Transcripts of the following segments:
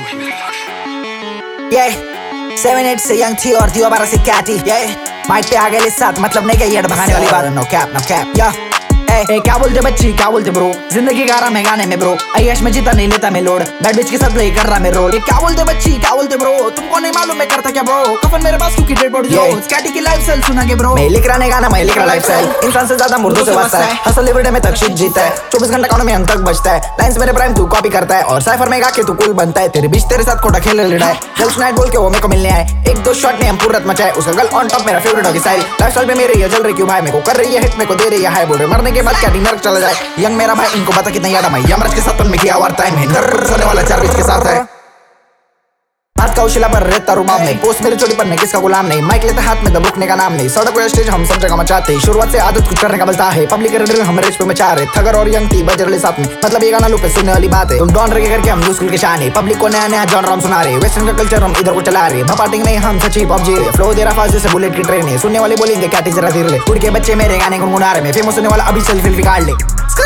ये 7-8 से यंग थी और दियो 12 से कैटी। ये माइक पे आ गए साथ, मतलब नहीं गई भगाने वाली बात। नो कैप या ए क्या बोलते बच्ची, क्या बोलते ब्रो, जिंदगी गा रहा मैं गाने में ब्रो, अय्याश में जीता नहीं लेता मैं लोड, बैड बिच के साथ प्ले कर रहा मैं रोल। क्या बोलते बच्ची, क्या बोलते ब्रो, तुमको नहीं मालूम मैं करता क्या ब्रो, कफन मेरे पास क्योंकि डेड बॉडी जो कैटी की लाइफस्टाइल सुना के ब्रो। मैं लिख रहा नहीं गाना, मैं लिख रहा लाइफस्टाइल, इंसान से ज्यादा मुर्दों से बचता है, हसल एवरीडे में तक शिट जीता है, 24 घंटा कानों में अंक तक बचता है, लाइंस मेरे प्राइम तू कॉपी करता है, और साइफर में गा के तू कूल बनता है, तेरे बीच तेरे साथ कोटा खेल लड़ा है, गर्ल्स नाइट बोल के वो मेरे को मिलने आए, 1-2 शॉट ने हम पूरा मचाए, उसका गर्ल ऑन टॉप मेरा फेवरेट होगी स्टाइल, लाइफस्टाइल पे मेरे ये जल रही क्यों भाई, मेरे को कर रही है हिट, मेरे को दे रही है हाई, बोल रहे मरने के बाद क्या डिनर चला जाए, यंग मेरा भाई इनको पता कितना याद है, मैं यमराज के साथ में किया वार टाइम है, घर सोने वाला 4 बीच के साथ है, हाथ का उशिला पर रहता रुबाब नहीं, पोस्ट मेरी चोटी पर नहीं किसका गुलाम नहीं, माइक लेते हाथ में दम रुकने का नाम नहीं, सड़क पे स्टेज हम सब जगह मचाते, शुरुआत से आदत कुछ करने का बलता है, पब्लिक रेडियो हम रेस पे मचा रहे, थगर और यंग थी बज रहे साथ में, मतलब ये गाना लूप पे सुनने वाली बात है, तुम डॉन रहे करके हम न्यू स्कूल के शान है, पब्लिक को नया नया जॉनर हम सुना रहे, वेस्टर्न का कल्चर हम इधर को चला रहे, भपाटिंग नहीं हम सच्ची पबजी रहे, फ्लो दे रहा फास्ट जैसे बुलेट की ट्रेन है, सुनने वाले बोलेंगे क्या टीचर धीरे ले, उड़ के बच्चे मेरे गाने को गुनगुना रहे, मैं फेमस होने वाला अभी सेल्फी निकाल ले,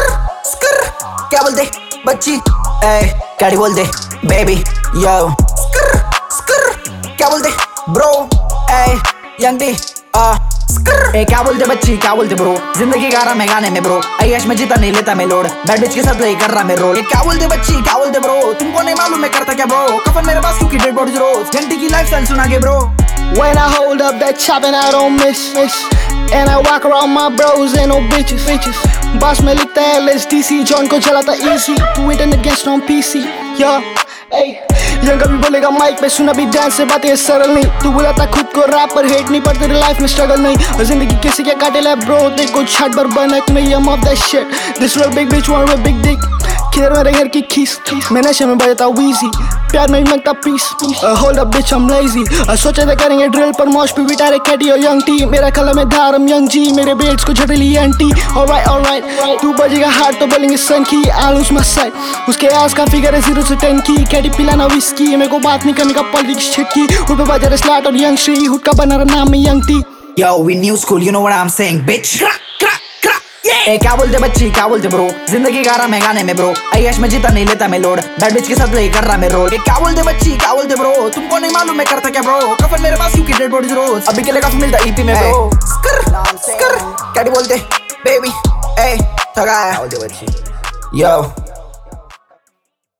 क्या बोलते बच्ची, क्या बोलते बेबी यो, क्या बोलते ब्रो, यंग डी क्या बोलते बच्ची, क्या बोलते ब्रो, जिंदगी गा रहा मैं गाने में ब्रो, अय्याश में जीता नहीं लेता मैं लोड, बैड बिच के साथ प्ले कर रहा मैं रोल। क्या बोलते बच्ची, क्या बोलते ब्रो, तुमको नहीं मालूम मैं करता क्या ब्रो, कफन मेरे पास क्योंकि डेड बॉडी रोज, घंटी की लाइफस्टाइल सुना के bro. When I hold up that chop and I don't miss, and I walk around my bros and no bitches. Boss में लिखता है LSDC, John को चलाता easy, too written against on PC, yeah, hey. Young कभी बोलेगा mic पे, सुना भी ध्यान से बातें सरल नहीं, तू बुलाता खुद को रैप पर हेट नहीं, पर तेरे लाइफ में स्ट्रगल नहीं, और जिंदगी किसी के काटे ला ब्रो, देख कुछ छाट पर बनक नहीं, I'm off that shit, this real big bitch want a big dick, किधर मेरे घर की खीस, मैं नशे में बजता Weezy, प्यार में मांगता peace, hold up bitch I'm lazy, सोचे थे करेंगे ड्रिल पर मॉश पे बिटारे कैटी और यंग टी, मेरा कलम में धारम यंग जी, मेरे बेट्स को झटली एंटी, alright, तू बजेगा हार्ड तो बोलेंगे सन की, I'll lose my sight, उसके आस का फिगर है 0 से 10 की, कैटी पिलाना विस्की, मेरे को बात नहीं करने का पॉलिटिक्स छिटकी, उड़ पे बजा रहे स्लैट और यंग श्री, हुड का बना रहा नाम में यंग टी। Yo we new school, you know what I'm saying bitch। क्या बोलते बच्ची, क्या बोलते ब्रो, जिंदगी गा रहा मैं गाने में ब्रो, अय्याश में जीता नहीं लेता मैं लोड, बैड बिच के साथ प्ले कर रहा मैं रोल। क्या बोलते बच्ची, क्या बोलते ब्रो, तुमको नहीं मालूम मैं करता क्या ब्रो, कफन मेरे पास क्योंकि डेड बॉडी रोज, अभी के लिए काफी मिलता EP में ब्रो। क्या बोलते बेबी, थका yo